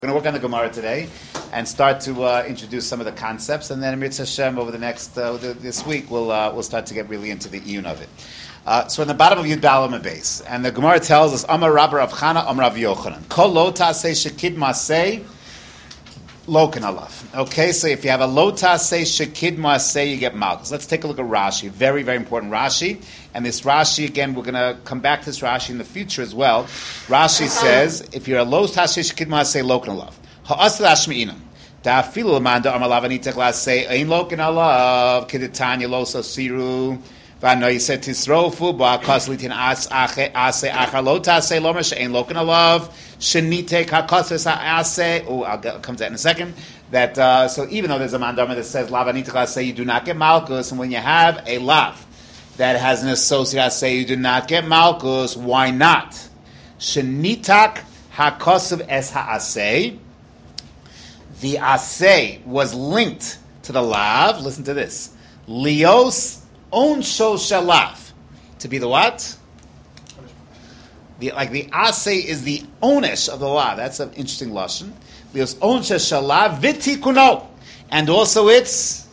We're going to work on the Gemara today and start to introduce some of the concepts, and then Mitzvah Hashem over the next this week we'll start to get really into the iyun of it. So in the bottom of Yud Dalam base, and the Gemara tells us Amar Rabbi Rav Chana Amar Rav Yochanan Kol lo taseh shekid maseh lo kan alaf. Okay, so if you have a lo taseh shekid maseh, you get malchus. Let's take a look at Rashi. Very, very important Rashi. And this Rashi, again, we're going to come back to this Rashi in the future as well. Rashi says, if you're a lo taseh shekid maseh lo kan alaf. Ha'asel ashmi'inam. Da'afilu l'manda amalav anitek la'aseh ein lo kan alaf. Kedetanya lo sasiru. V'ano yiseh tisrofu ba'akas litin aseh achar lo taseh lomer she'ein lo kan alaf. Shenitek ha'kasves ha'aseh. Oh, I'll come to that in a second. That so even though there's a mandama that says lav anitek la'aseh, you do not get malchus, and when you have a lav that has an associate aseh, you do not get malchus. Why not? Shenitak ha'kasv es ha'aseh. The aseh was linked to the lav. Listen to this. Lios onsho shalav. To be the what? The aseh is the onesh of the lav. That's an interesting lashon. Lios onsho shalav vitikuno. And also it's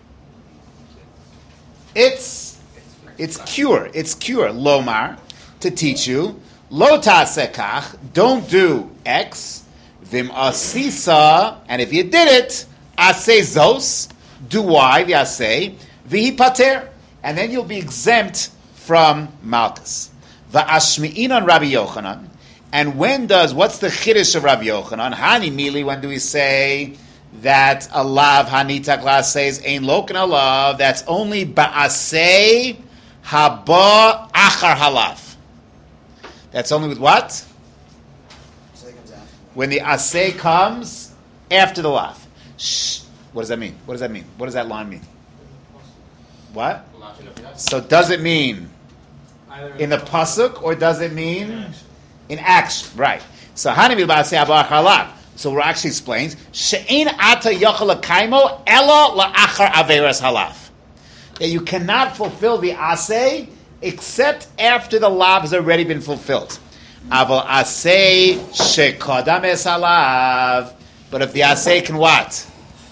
cure. It's cure. Lomar, to teach you. Lo ta'asekach, don't do X. Vim asisa, and if you did it, aseh zos, do Y, the aseh, vihi pater, and then you'll be exempt from malchus. Va'ashmi'in Rabbi Yochanan, and what's the chiddush of Rabbi Yochanan? Hani mili, when do we say that a lav hanitak la'aseh is ein lokan alav, that's only ba'aseh haba achar halav. That's only with what? When the aseh comes after the lav. What does that mean? What does that mean? What does that line mean? What? So does it mean in the pasuk or does it mean in action? Right. So hanimi ba'aseh haba achar halav. So we're actually explains she'ein ata yachal kaimo ela la'achar averas halav. That you cannot fulfill the aseh except after the lav has already been fulfilled. Aval aseh shekodam es halav. But if the aseh can what?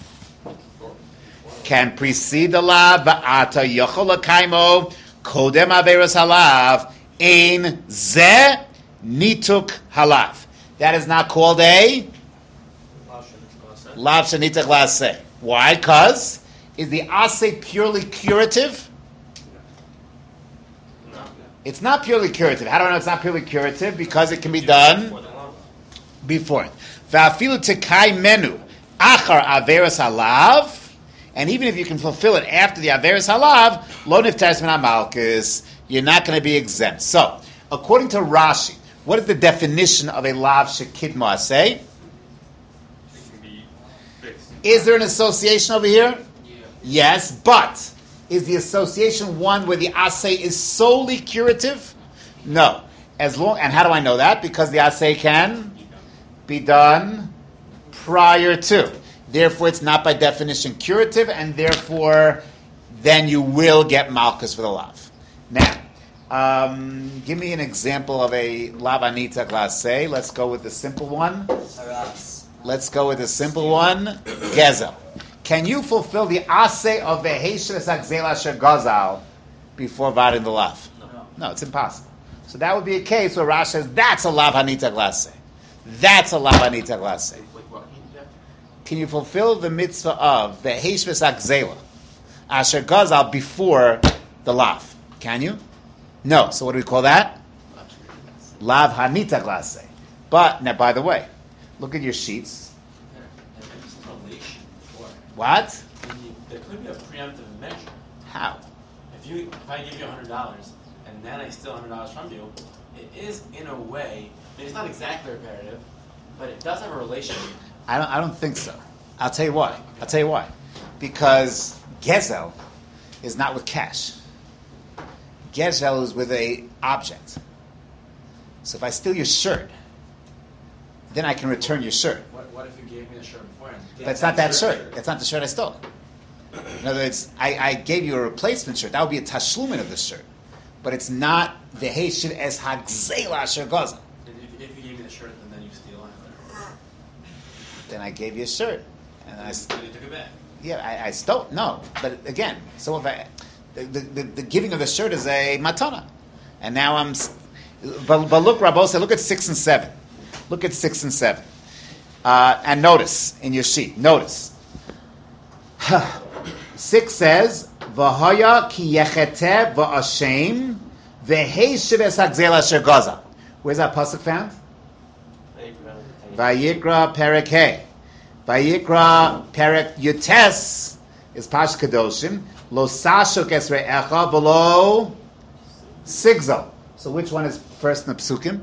Can precede the lav. Ata yachal kaimo kodem averas halav ein ze nituk halav. That is not called a lav shenitak la'aseh. Why? Because is the aseh purely curative? No. It's not purely curative. How do I know it's not purely curative? Because it can be done before. Va'afilu tekai menu achar averas halav. And even if you can fulfill it after the averas halav, lo niftaris min hamalchus, you're not going to be exempt. So, according to Rashi, what is the definition of a lav shekid ma'aseh? Is there an association over here? Yeah. Yes, but is the association one where the aseh is solely curative? No. And how do I know that? Because the aseh can be done prior to. Therefore, it's not by definition curative, and therefore, then you will get malchus for the lav. Now, give me an example of a lav anitak la'aseh. Let's go with the simple one. Let's go with the simple one. Gezel. Can you fulfill the aseh of the heishes agzela asher gazal before vadin the lav? No, it's impossible. So that would be a case where Rashi says that's a lav hanitak la'aseh. That's a lav hanitak la'aseh. Can you fulfill the mitzvah of the heishes agzela asher gazal before the lav? Can you? No. So what do we call that? Lav hanitak la'aseh. But now, by the way, look at your sheets. What? There could be a preemptive measure. How? If I give you $100 and then I steal $100 from you, it is in a way. Maybe it's not exactly reparative, but it does have a relation. I don't think so. I'll tell you why. Because gezel is not with cash. Gezel is with a object. So if I steal your shirt, then I can return your shirt. What if you gave me the shirt before? But it's not that shirt. That's not the shirt I stole. In other words, I gave you a replacement shirt. That would be a tashlumin of the shirt. But it's not the heishiv es hagzela asher gaza. If you gave me the shirt and then you steal it. then I gave you a shirt. And And you took it back. I stole. No, but again, so if the giving of the shirt is a matana, and now but look, Rabbi, look at 6 and 7. Look at 6 and 7, and notice in your sheet. Notice 6 says v'haya ki yechete v'ashem v'heishiv es hagzela asher gaza. Where's that pasuk found? Vayikra perek Hey. Vayikra perek Yutes is Pash Kadoshim. Lo sashuk es re'echa below sigzal. So which one is first in the psukim?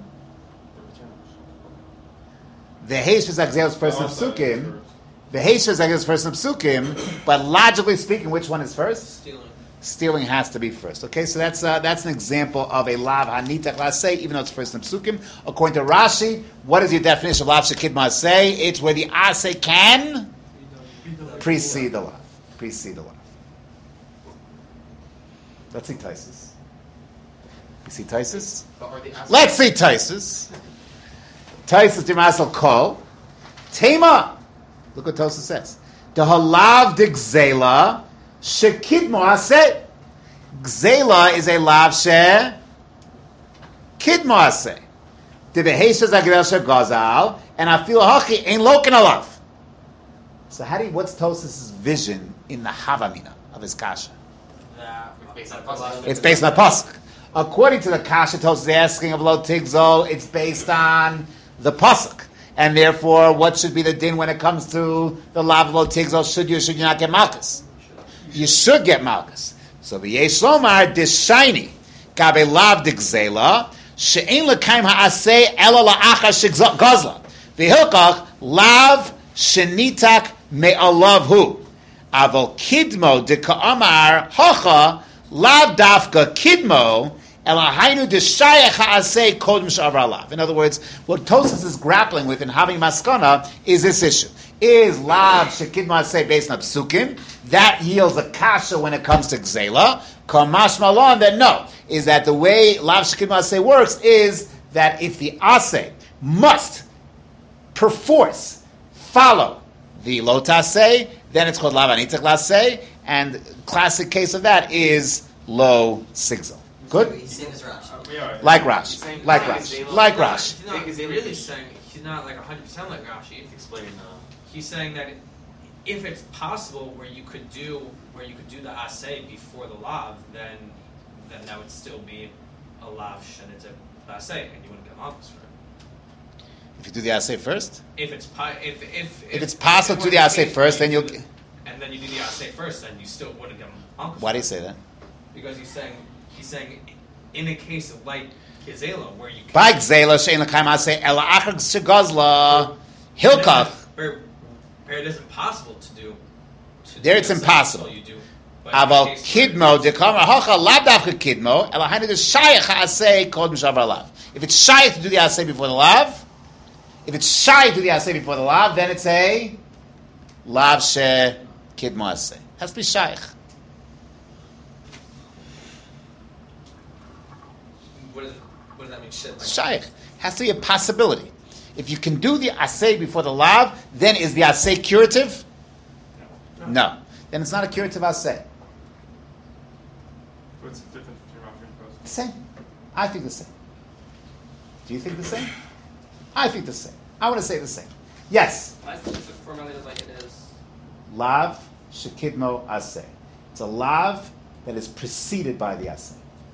The Heish is Agzel first in the psukim. The Heish is Agzel first in the psukim. But logically speaking, which one is first? Stealing has to be first. Okay, so that's an example of a lav hanitach lasei, even though it's first in psukim. According to Rashi, what is your definition of lav shekid masei? It's where the asay can precede the lav. Precede the lav. Let's see Taisus. You see Taisus? Let's see Taisus. Taisus Dimasal Kol. Tema. Look what Tosa says. The halav de gzela shekid moaseh. Gzela is a lav she kid moaseh. The beheshes agdel she gazal and I feel hachi ain't loken alav. So what's Tosas's vision in the Havamina of his kasha? It's based on the pasuk. According to the kasha Tosas is asking of Lo Tigzol, it's based on the pasuk. And therefore, what should be the din when it comes to the lav Lo Tigzol? Should you or should you not get malchus? You should get malchus. So the Yesh Lomar Dishayni Gabe Lav Digzela She'en Lekaim Ha'aseh Ela La'achar Shegazla V'Hilkach Lav Shenitak Me'alav Hu Aval Kidmo Deka'amar Hacha Lav Dafka Kidmo Elahainu Deshayach Ha'aseh Kodem Sh'avar Lav. In other words, what Tosas is grappling with in having maskana is this issue. Is Lav Shekid Ma'aseh based on psukim? That yields a kasha when it comes to Gzela. Kamash Malon, then no. Is that the way Lav Shekid Ma'aseh works is that if the Aseh must perforce follow the Lotaseh, then it's called Lav Anitzach Laseh, and classic case of that is Lo Sigzal. Good? He's saying this Rashi. Like Rashi. Like Rashi. Like Rashi. He's not really saying, he's not like 100% like Rashi. Explain He's saying that if it's possible where you could do the asay before the lav, then that would still be a lav shenitzah asay, and you wouldn't get malchus for it. If you do the assay first? If it's possible to do the assay first, then you'll... And then you do the assay first, then you still wouldn't get malchus. Why do you say that? Because he's saying in a case of like Gzela, where you by Gzela, she'en l'kaim assay, ela achar shegazla, hilkach. Where it is impossible to do. There it's impossible. You do. Aval kidmo dekama hacha lav dafka kidmo elahainu the shayach asay kodem shavar lav. If it's shy to do the asay before the lav, then it's a lav she kidmo asay. Has to be shaykh. What does that mean? Shit. Like Shaykh has to be a possibility. If you can do the asay before the lav, then is the asay curative? No. Then it's not a curative asay. What's the difference between Rashi and Tosfos? The same. I think the same. Do you think the same? I think the same. I want to say the same. Yes. Why is it formulated like it is? Lav shekidmo asay. It's a lav that is preceded by the asay.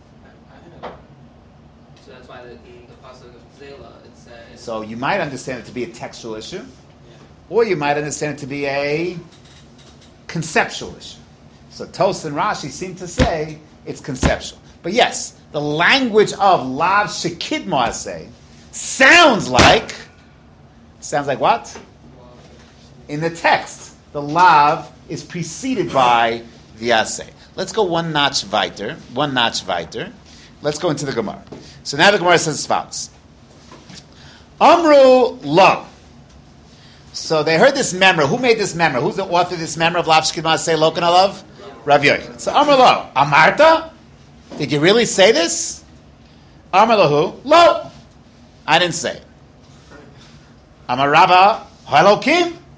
So that's why in the pasuk of Zela it says. So you might understand it to be a textual issue, or you might understand it to be a conceptual issue. So Tos and Rashi seem to say it's conceptual. But yes, the language of Lav Shekid Moaseh sounds like what? In the text, the Lav is preceded by the Aseh. Let's go one notch weiter. Let's go into the Gemara. So now the Gemara says as follows. Amru Lo. So they heard this memra. Who made this memra? Who's the author of this memra of Lav Shekid Moaseh Lokan Alav? Rav Yochanan. So Amru Lo. Amarta? Did you really say this? Amar Lahu. Lo. I didn't say it. Amar Rabba. Halokim.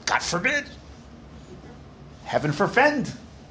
God forbid. Heaven forfend.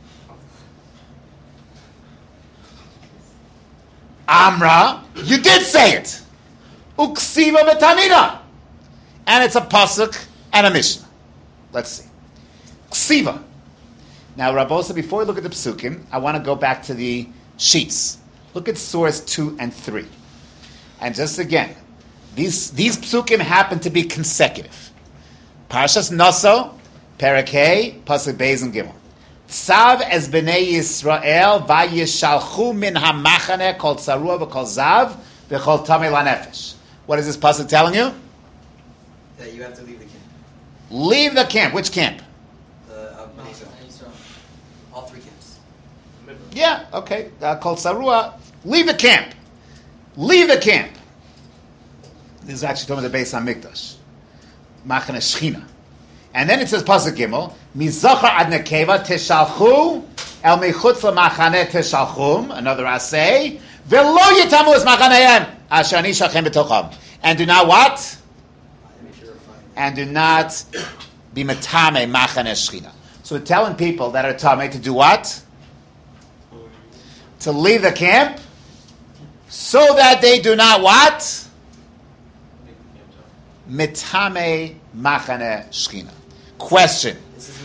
Amra, you did say it. Uksiva v'tanina. And it's a pasuk and a mishnah. Let's see. Ksiva. Now, Rabosa, before we look at the psukim, I want to go back to the sheets. Look at source 2 and 3. And just again, these psukim happen to be consecutive. Parshas Naso, Perakei, Pasuk Beis and Gimel. Tzav es b'nei Yisrael vayishalchu min hamachane kol tzarua v'kol zav v'kol tamei lanefesh. What is this pasuk telling you? That you have to leave the camp. Leave the camp. Which camp? Bnei Israel. All three camps. Yeah, okay. Kol tzarua. Leave the camp. Leave the camp. This is actually talking about the Beis HaMikdash. Machane Shechina. And then it says, Pasuk Gimel, Mizachar ad nekeva teshalchu, el mechutz lemachane teshalchum, another asay, velo yitamu es machanehem, asher ani shachem betocham. And do not what? And do not be metame machane Shechina. So we're telling people that are tame to do what? To leave the camp, so that they do not what? Metame machane Shechina. Question.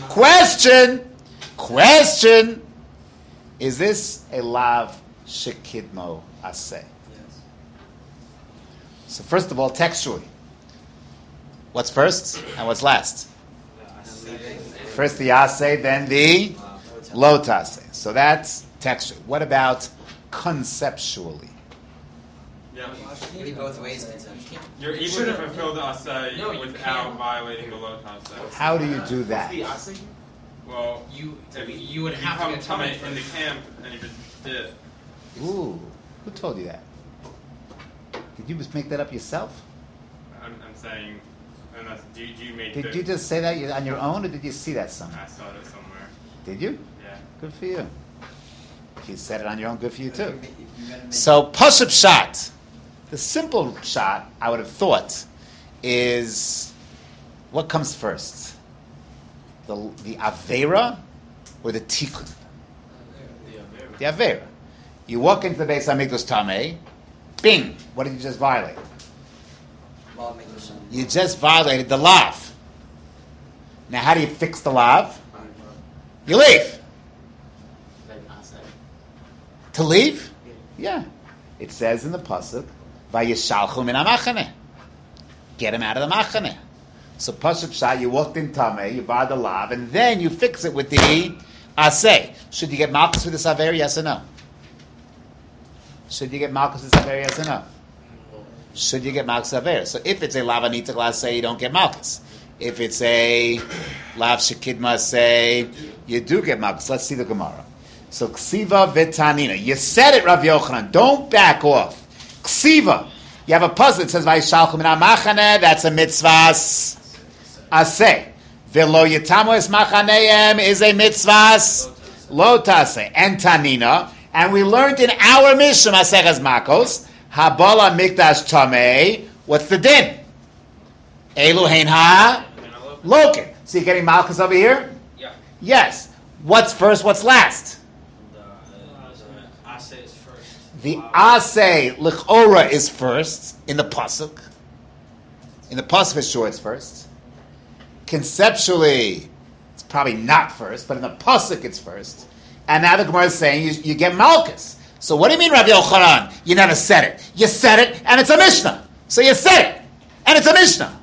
Is this a lav shekidmo aseh? Yes. So first of all, textually, what's first and what's last? First the aseh, then the lo taseh. So that's textually. What about conceptually? Yeah. Maybe both ways conceptually. You're able to fulfill the asay No, you without can't. violating the low asay. How do you do that? Well, You if would you have come to get to me tummy in the first. camp and you just did. Ooh, who told you that? Did you just make that up yourself? I'm saying, unless you made Did the. you just say that on your own, or did you see that somewhere? I saw it somewhere. Did you? Yeah. Good for you. If you said it on your own, good for you If too. you gotta make- So, Pashup shot. The simple shot, I would have thought, is what comes first? The Avera or the Tikkun? The Avera. You walk into the Beis HaMikdash Tameh, bing, what did you just violate? Law make the shot. You just violated the lav. Now, how do you fix the lav? You leave. To leave? Yeah. It says in the pasuk, "Vayishalchu min hamachane." Get him out of the machane. So pasuk shah, you walked in tameh, you bar the lav, and then you fix it with the aseh. Should you get malchus with the saver? Yes or no? Should you get malchus with the saver? Yes or no? Should you get malchus saver? So if it's a lav anita aseh, you don't get malchus. If it's a lav shekidma aseh, you do get malchus. Let's see the Gemara. So ksiva v'tanina. You said it, Rav Yochanan. Don't back off. Ksiva. You have a puzzle that says vayishalchu min hamachane. That's a mitzvahs aseh. V'lo yitamu es machaneim is a mitzvahs lo taseh. And tanina. And we learned in our Mishnah Maseches Makos habala mikdash tamei. What's the din? Elu hein ha lokin. So you're getting malchus over here? Yeah. Yes. What's first? What's last? The asay is first. The asay lichora is first in the pasuk. In the pasuk, for sure, it's first. Conceptually, it's probably not first, but in the pasuk, it's first. And now the Gemara is saying you get malchus. So what do you mean, Rabbi Yochanan? You never said it. You said it, and it's a mishnah. So you said it, and it's a mishnah.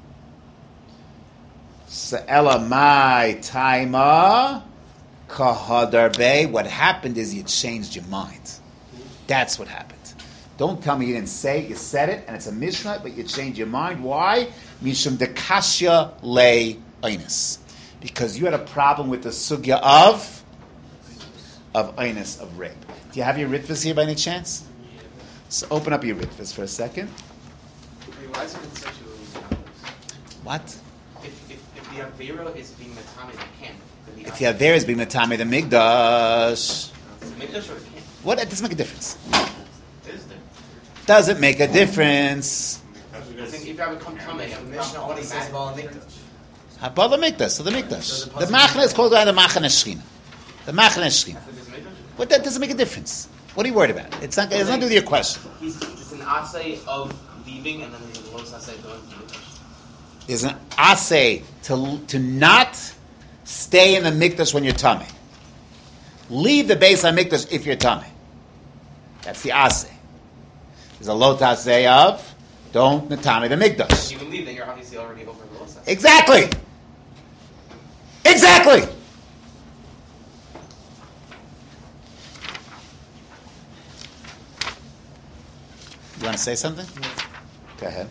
So elamai taima kahadarbe. What happened is you changed your mind. That's what happened. Don't tell me you didn't say it. You said it, and it's a mishnah, but you changed your mind. Why? Mishum dekashya le einus. Because you had a problem with the sugya of einus, of rape. Do you have your ritvas here by any chance? So open up your ritvas for a second. Why is it conceptually? What? If the Avera is being Matame, the camp. If the aver is being matame the migdash, Mikdash or the camp? what? It doesn't make a difference. It is there. Does it make a difference? I think if you have a come Tame, The Mishnah only says Baal Mikdash. Habala Mikdash, so the Mikdash. So The Machane is called the Machane Shechina. The Machane Shechina. After this makeup? But that doesn't make a difference. What are you worried about? It's not. It has nothing to do with your question. It's an assay of leaving, and then there's a los assay going to the Mikdash. There's an assay to not stay in the Mikdash when you're tummy. Leave the base on Mikdash if you're tummy. That's the assay. There's a lot assay of don't netame the Mikdash. If you can leave, then you're obviously already over the los assay. Exactly. Exactly. You want to say something? Go ahead.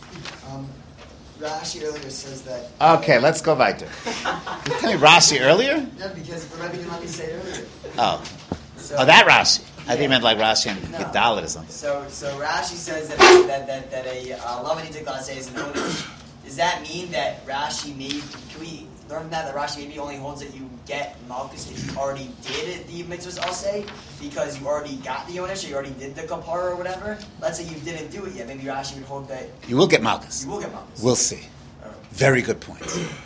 Rashi earlier says that. Okay, let's go weiter. You tell me Rashi earlier? No, because the Rebbe didn't let me say it earlier. Oh. So, Oh, that Rashi. I think Yeah. you meant like Rashi and No. Gedalit or something. So Rashi says that a Lavanitic assay is an onus. Does that mean that Rashi maybe, can we learn from that Rashi maybe only holds that you get Malchus if you already did the mitzvahs assay because you already got the onus or you already did the kapara or whatever? Let's say you didn't do it yet. Maybe Rashi would hold that You will get Malchus. you will get Malchus. We'll see. All right. Very good point.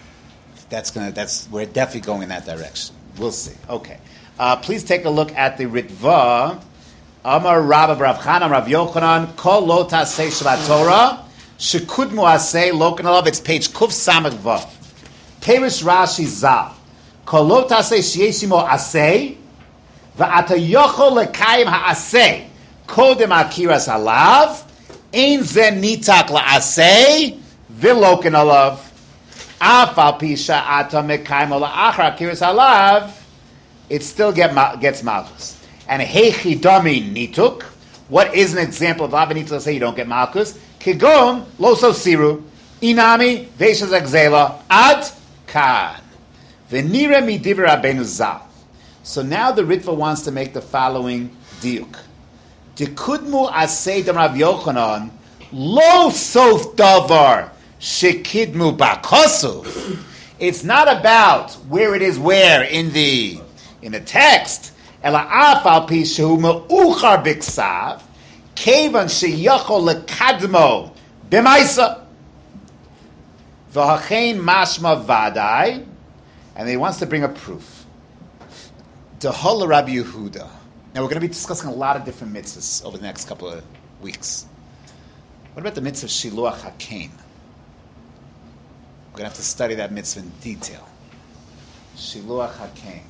We're definitely going in that direction. We'll see. Okay. Please take a look at the Ritva. Amar Rabba Rav Chanan Rav Yochanan Kol Lo Tasei Shabbat Torah Shekudmu Asei Lokan Alav. It's page Kuf Samach Vav. Perish Rashi Zal Kol Lo Tasei Sheyeshimo Asei Va'ata Yochol Lekayim Ha'asei Kodem Akiras Alav Ein Ze Nitak LaAsei V'Lokan Alav Af Al Pi Sha'ata Mekayim LaAchar Akiras Alav. It still gets malchus. And heichi dami nituk. What is an example of avanituk to say you don't get malchus? Kigon loso siru inami veishas exela ad kan venira midivir Rabbeinu Zal. So now the Ritva wants to make the following diuk. Dekudmu asay dam Rav Yochanan lo sof davar shekidmu bakosu. It's not about where it is where in the text, ela afal pi shehu meuchar biksav, kevan sheyachol lekadmo b'maisa, v'hachein mashma vadai, and he wants to bring a proof. Dehol Rabbi Yehuda. Now we're going to be discussing a lot of different mitzvahs over the next couple of weeks. What about the mitzvah of Shiluach Hakein? We're going to have to study that mitzvah in detail. Shiluach Hakein.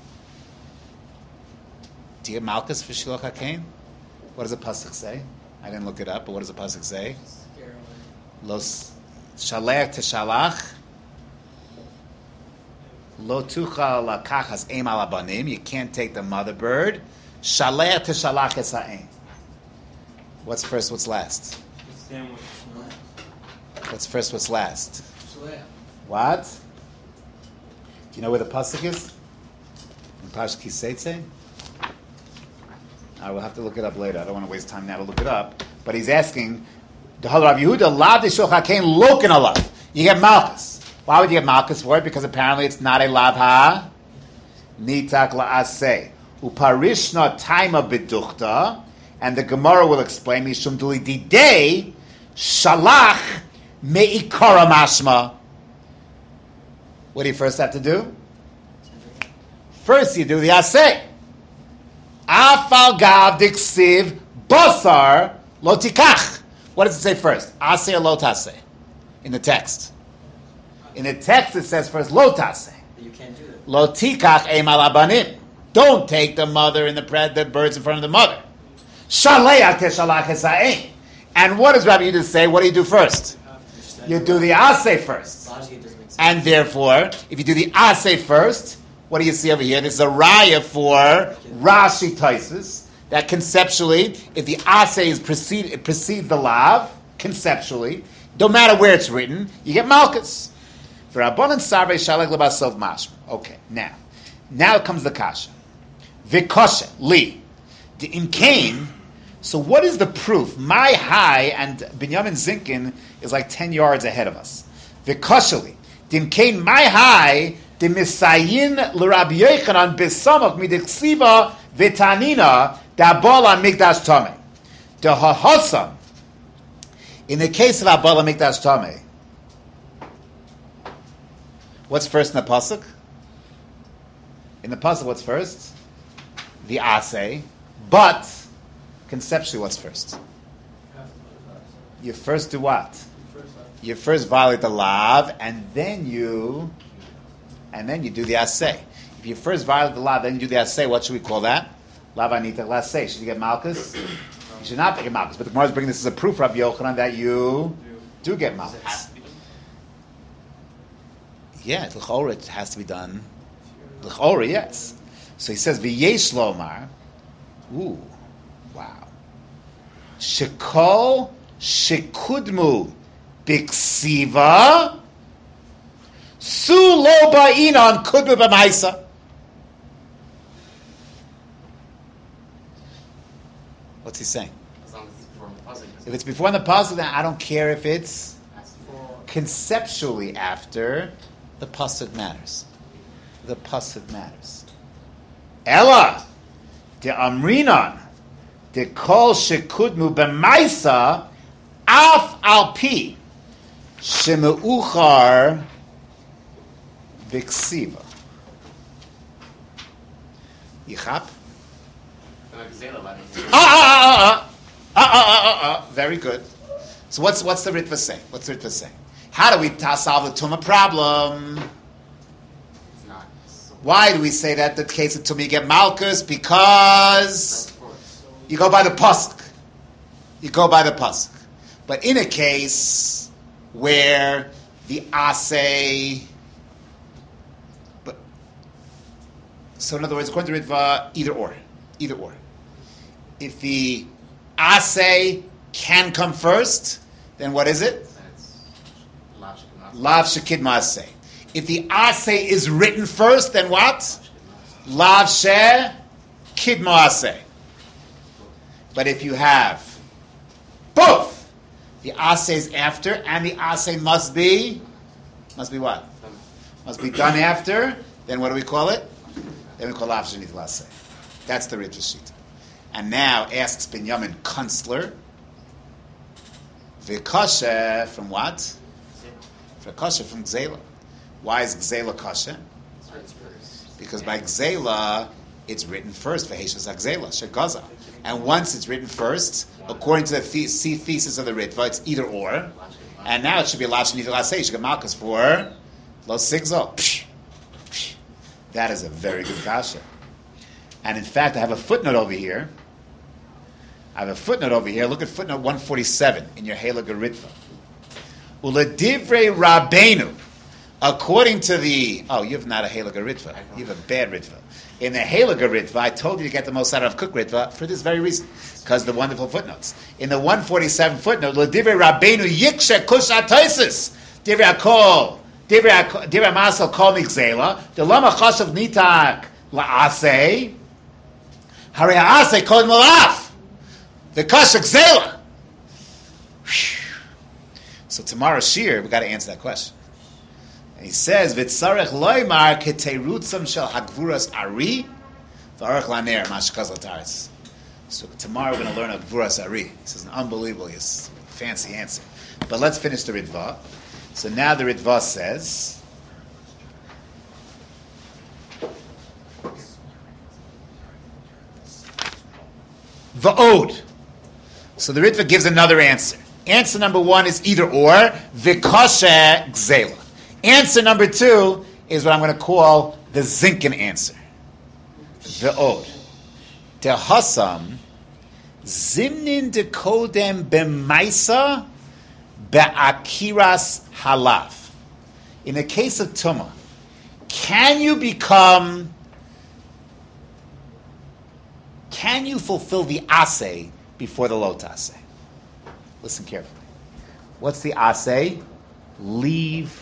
Do you get Malchus for Shiluach Hakein? What does the pasuk say? I didn't look it up, but what does the pasuk say? Los Shalech Teshalach Lo Tucha Lakachas Eim Al Abanim. You can't take the mother bird. Shalech Teshalach Es Ha'eim. What's first? What's last? What's first? What's last? What? Do you know where the pasuk is? In Pash Kiseitze? I will have to look it up later. I don't want to waste time now to look it up. But he's asking, the Rav Yehuda, Lav Dishul Hakein Lokin Alav. You get Malchus. Why would you get Malchus for it? Because apparently it's not a Lav Ha Nitak La'aseh. Uparishna Taima B'duchta, and the Gemara will explain, Mishum Duli Didei Shalach Me'ikara Mashma. What do you first have to do? First you do the Aseh. Afal gav diksiv basar lo tikach. What does it say first? Aseh or lo taseh? In the text. In the text it says first lo taseh. You can't do that. Lo tikach eim al abanim. Don't take the mother and the birds in front of the mother. Shaleach teshalach esa'ein. And what does Rabbi Yehuda say? What do you do first? You do the Aseh first. Logically, it doesn't make sense. And therefore, if you do the Aseh first, what do you see over here? This is a raya for Rashi Taisus, that conceptually, if the Aseh precedes the Lav, conceptually, no matter where it's written, you get Malchus. For Rabbanan Sarvei Shalek Lebasov Mashma. Okay, now comes the Kasha. Vikosha, Li. The Imkain, so what is the proof? My high and Binyamin Zinkin is like 10 yards ahead of us. Vikosha, Li. The Imkain, my high, the Misayin l'Rabbi Yochanan besamach midiksiva v'tanina da'abal mikdash tameh. The hahasam. In the case of abal mikdash tameh, What's first in the pasuk? In the pasuk, what's first? The asay. But conceptually, what's first? You first do what? You first violate the lav, and then you do the asay. If you first violate the lav, then you do the asay. What should we call that? Lav anita lasay. Should you get malchus? You should not get malchus. But the Gemara is bringing this as a proof, Rabbi Yochanan, that you do get Does it have malchus. to be done? Yeah, l'chora it has to be done. L'chora, yes. So he says v'yesh lomar. Ooh, wow. Shekol shekudmu biksiva su lo ba'inon kudmu b'maisa. What's he saying? As long as it's before the puzzle. If it's before the pasuk, then I don't care if it's That's for conceptually after. The pasuk matters. The pasuk matters. Ella de amrinan de kol shekudmu b'maisa af al pi shemeuchar v'ksiva. Yichap? Very good. So what's the Ritva saying? What's the Ritva saying? How do we solve the Tumah problem? it's not. So Why do we say that the case of Tumah you get Malchus? Because you go by the pasuk. You go by the pasuk. But in a case where the asay, so in other words, according to Ritva, either or. If the asay can come first, then what is it? then it's logic enough. Lav shekid ma'aseh. If the asay is written first, then what? Lav she kid ma'aseh. But if you have both, the asay is after, and the asay must be what? Must be done after. Then what do we call it? Then we call lav shenit laseh. That's the Ritva Shita. And now asks Binyamin Kunstler, v'kasha from what? Kasha from Gzela. Why is Gzela kasha? Because by Gzela, it's written first. V'heishas Gzela shegaza. And once it's written first, according to the thesis of the Ritva, it's either or. And now it should be a lav shenit laseh. You should get malchus for lo sigzo. That is a very good kasha. And in fact, I have a footnote over here. Look at footnote 147 in your Halaga Ritva. Uledivrei Rabbeinu. According to the... Oh, you have not a Halaga Ritva. You have a bad Ritva. In the Halaga Ritva, I told you to get the most out of Cook Ritva for this very reason. Because of the wonderful footnotes. In the 147 footnote, Uledivrei Rabbeinu Yikshe Kush Atoisis. Divrei Akol. Divrei Masal Kol Migzela. The Lama Chashav Nitak La'aseh. Hari Ha'aseh Kol Malaf. The Kasha Gzela. So tomorrow's shir, we got to answer that question. And he says, "V'tzarech loymar keterutzam shel hagvuras ari, v'arech laner mashkaz lataris." So tomorrow we're going to learn a gvuras ari. This is an unbelievably fancy answer. But let's finish the Ritva. So now the Ritva says, "Va'od." So the Ritva gives another answer. Answer number one is either or, v'kasha gzela. Answer number two is what I'm going to call the Zinkin answer. V'od. Tehasam zimnin dekodem b'maisa be'akiras halav. In the case of Tumah, can you fulfill the asay before the lotase? Listen carefully. What's the asay? Leave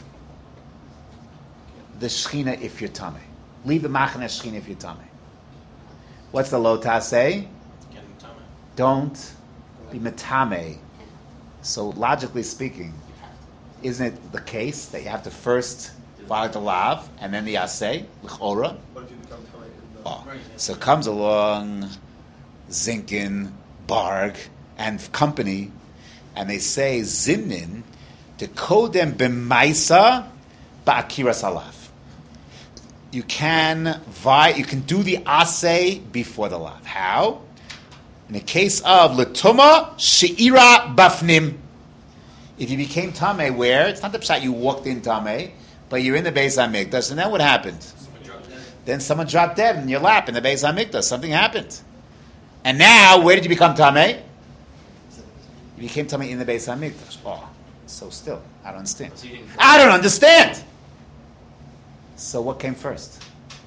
the shechina if you're tameh. Leave the machane shechina if you're tameh. What's the lotase? Getting tummy. Don't be metameh. So logically speaking, isn't it the case that you have to first violate the lav and then the asay, l'chora? What if you become Tamei in the... Oh. So comes along Zinkin, Barg, and company, and they say Zimnin to kodem b'maisa ba'akira salav. You can do the asay before the lav. How? In the case of letuma she'ira bafnim. If you became tameh, where it's not the pshat you walked in tameh, but you're in the Beis Hamikdash, and then what happened? Then someone dropped dead in your lap in the Beis Hamikdash. Something happened, and now where did you become tameh? You became tameh in the Beis Hamikdash. Oh, so still, I don't understand. I don't understand. So what came first?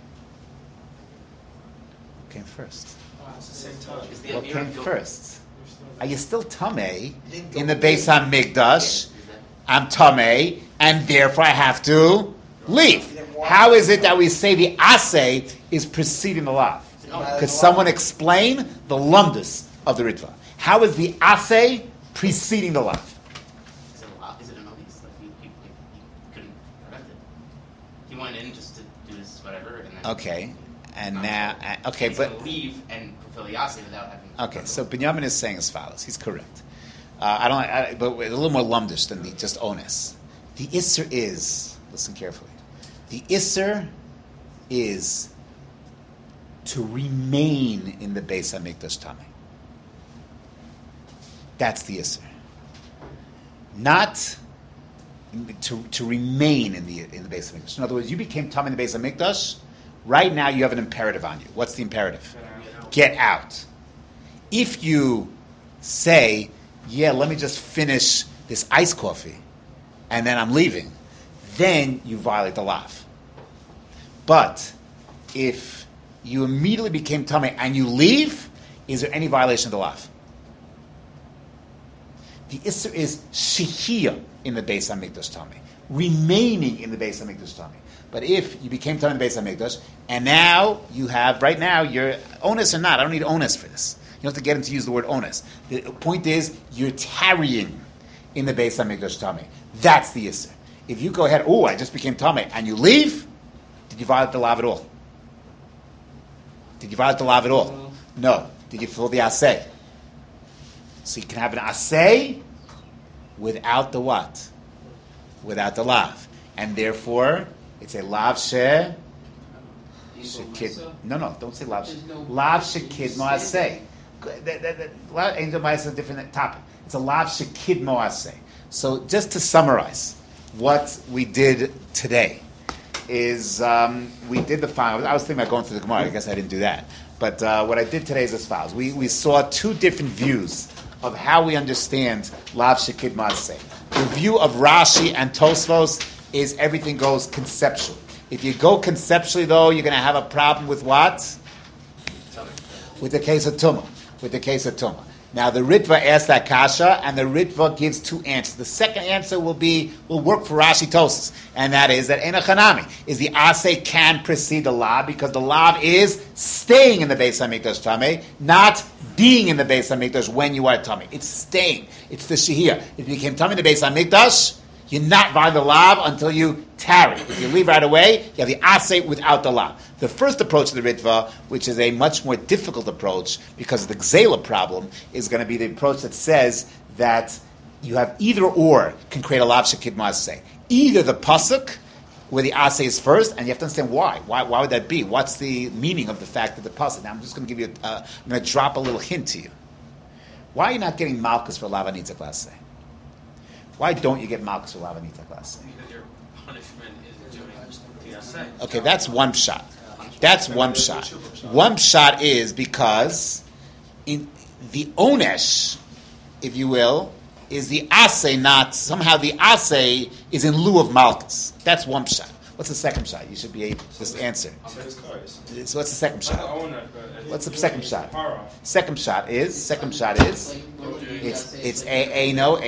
What came first? What came first? Are you still tameh in the Beis Hamikdash? I'm tameh, and therefore I have to leave. How is it that we say the asay is preceding the lav? Could someone explain the lumdus of the ritva? How is the asay preceding the lav? Is it an obvious? Like he couldn't prevent it. He went in just to do this whatever, and then Okay, and now okay, he's but gonna leave and fulfill the asay without having. okay. So Binyamin is saying as follows. He's correct. But a little more lumdish than the just onus. The isser is, listen carefully. The isser is to remain in the Beis Hamikdash tameh. That's the isser. Not to remain in the Beis Hamikdash. In other words, you became tameh in the Beis Hamikdash. Right now, you have an imperative on you. What's the imperative? Get out. If you say, yeah, let me just finish this iced coffee, and then I'm leaving, then you violate the lav. But if you immediately became tameh and you leave, is there any violation of the lav? The isser is shehiyah in the Beis Hamikdash tameh, remaining in the Beis Hamikdash tameh. But if you became tameh in the Beis Hamikdash, and now you have, right now, you're onus or not, I don't need onus for this. You don't have to get him to use the word onus. The point is, you're tarrying in the Beis Hamikdash tameh. That's the isser. If you go ahead, I just became tameh, and you leave, did you violate the lav at all? Did you violate the lav at all? No. Did you fulfill the asay? So you can have an asay without the what? Without the lav. And therefore, it's a lav shekid. No, don't say lav. Lav shekid mo asay. Angel Ma'aseh is a different topic. It's a lav shekid mo asay. So just to summarize what we did today is we did the final. I was thinking about going through the Gemara. I guess I didn't do that. But what I did today is as follows. We saw two different views of how we understand lav shekid mo asay. The view of Rashi and Tosfos is everything goes conceptual. If you go conceptually, though, you're going to have a problem with what? With the case of Tumah. Now, the Ritva asks that kasha, and the Ritva gives two answers. The second answer will work for Rashi Tosfos, and that is that Eina Chanami is the asay can precede the lav, because the lav is staying in the Beis Hamikdash tameh, not being in the Beis Hamikdash when you are tameh. It's staying. It's the shehiyah. If you became tameh in the Beis Hamikdash, you're not by the lav until you tarry. If you leave right away, you have the asay without the lav. The first approach to the Ritva, which is a much more difficult approach because of the Gzela problem, is going to be the approach that says that you have either or can create a lav shekid mo asay. Either the pasuk, where the asay is first, and you have to understand why. Why would that be? What's the meaning of the fact that the pasuk? Now I'm just going to give you, I'm going to drop a little hint to you. Why are you not getting malchus for lav anitzak asay? Why don't you get malchus for lav anitzak asay? Because your punishment is doing the asay. Okay, that's one shot. One shot is because in the onesh, if you will, is the asay not, somehow the asay is in lieu of malchus. That's one shot. What's the second shot? You should be able to just answer. So what's the second shot? What's the second shot? Second shot is it's Eino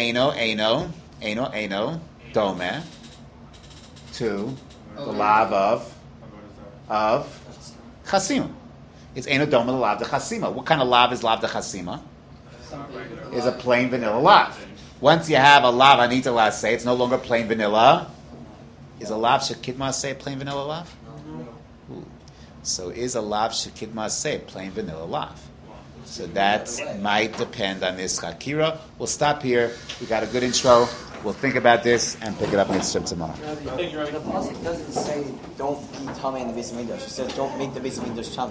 Dome to the lav of Chasima. It's Eino Dome the lav de Chasima. What kind of lav is lav de Chasima? Is a plain vanilla lav. Once you have a lav anita asay, it's no longer plain vanilla. Is a lav shekid mo asay a plain vanilla lav? Ooh. So is a lav shekid mo asay a plain vanilla lav? So that might depend on this Hakira. We'll stop here. We got a good intro. We'll think about this and pick it up next time tomorrow. The pasuk doesn't say don't be tummy in the base of English. It says don't make the base of English tummy.